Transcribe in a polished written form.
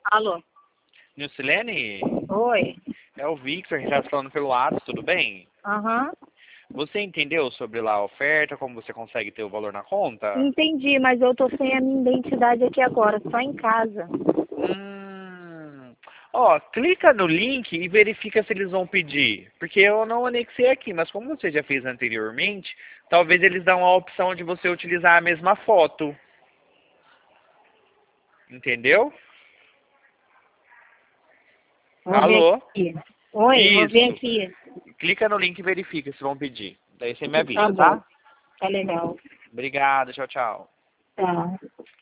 Alô? Nilcilene, Oi? é o Victor, que está falando pelo WhatsApp, tudo bem? Aham. Você entendeu sobre lá a oferta, como você consegue ter o valor na conta? Entendi, mas eu tô sem a minha identidade aqui agora, só em casa. Ó, clica no link e verifica se eles vão pedir. Porque eu não anexei aqui, mas como você já fez anteriormente, talvez eles dão a opção de você utilizar a mesma foto. Entendeu? Vou ver Alô? aqui. Oi, vou ver Isso. aqui. Clica no link e verifica se vão pedir. Daí você me Tá avisa, bom. tá? Tá legal. Obrigado, tchau, tchau. Tá.